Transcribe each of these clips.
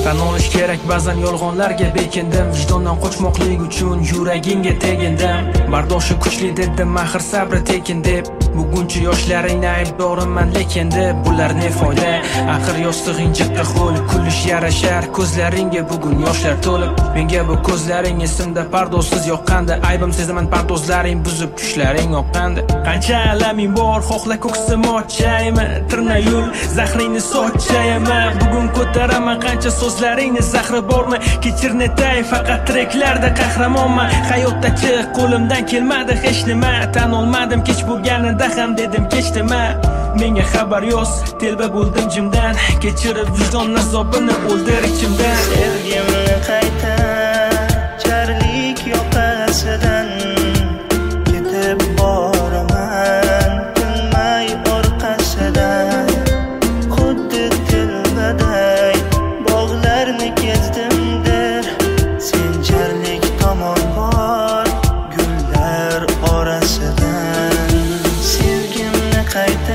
Tan olish kerak ba'zan yolg'onlarga bekindim. Vijdondan qochmoqlik uchun yuragingga tegindim. Bardoshi kuchli dedim, mehr sabri tekin deb. Bugunchi yoshlaringni aybdorman lekin deb. Bular ne foyda? Axir yostig'ing jiqqa ho'l, kullish yarashar. Ko'zlaringga bugun yoshlar to'lib. Menga bu ko'zlaring esimda pardozsiz yoqqandi. Aybim sezaman pardozlaring buzib tushlaring oqqandi. Qancha alaming bor, xohla ko'ksim ochaymi? Tirna yo'l, zahringni sochaymi? Bugun ko'taraman qancha so'zlaringni, zahri bormi? Kechir netay, faqat treklarda qahramonman. Hayotda-chi qo'limdan kelmadi hech nima. Tan olmadim kech bo'lganida ham dedim kechdima. Menga xabar yoz, telba bo'ldim jimdan. Kechirib vijdon azobini o'ldir ichimdan. Sevgimni qayta jarlik yoqasidan ketib boraman, tinmay orqasidan. Xuddi telbaday bog'larni kezdimdir, sen jarlik tomon bor gullar orasidan. Sevgimni qayta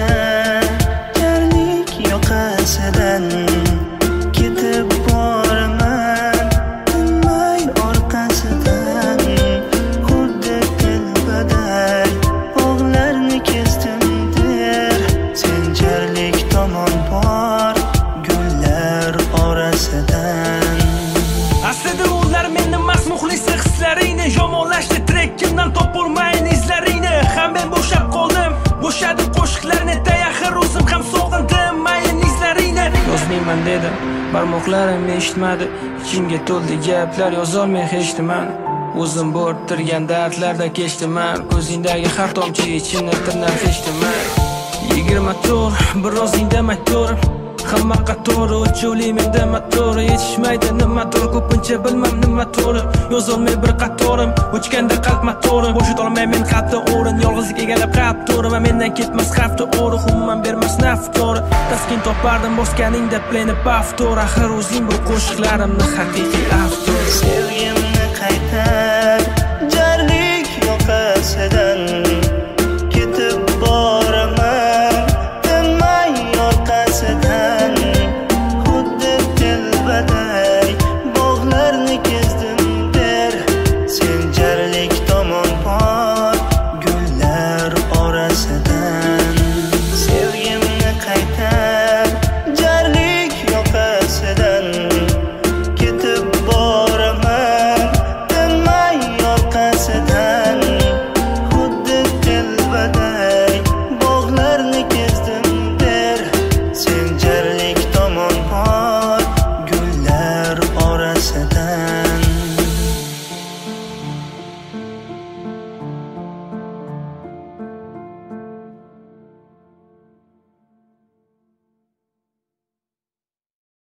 jarlik yoqasidan ketib boraman, tinmay orqasidan. Xuddi telbaday bog'larni kezdimdir, sen jarlik tomon bor gullar orasidan. Aslida ular meni mas muxlisi hislaringni yomonlashdi, trekkimdan topolmayin izlaringni. Ham men bo'shab qoldim, bo'shadi qo'shiqlarni, axir o'zim ham sog'indim mayin izlaringni. Yozmayman dedim, barmoqlarim eshitmadi, ichimga to'ldi gaplar, yozolmay hech nimani. O'zim bo'rttirgan dardlarda kechdiman, ko'zingdagi har tomchi ichimni tirnar hech nima. 24 biroz indamay tur, hamma qatori o'chuvli menda motori. Yetishmaydi nimadir, ko'pincha bilmam nima to'g'ri. Yozolmay bir qatorim, o'chganda qalb motorim. Bo'shatolmay men xatda o'rin, yolg'izlik egallab qap to'ri va mendan ketmas xavfda o'ri. Umuman bermas nafkori, taskin topardim bosganingda plenib avtor. Axir o'zing bu qo'shiqlarimni haqiqiy avtor. Sevgimni qayta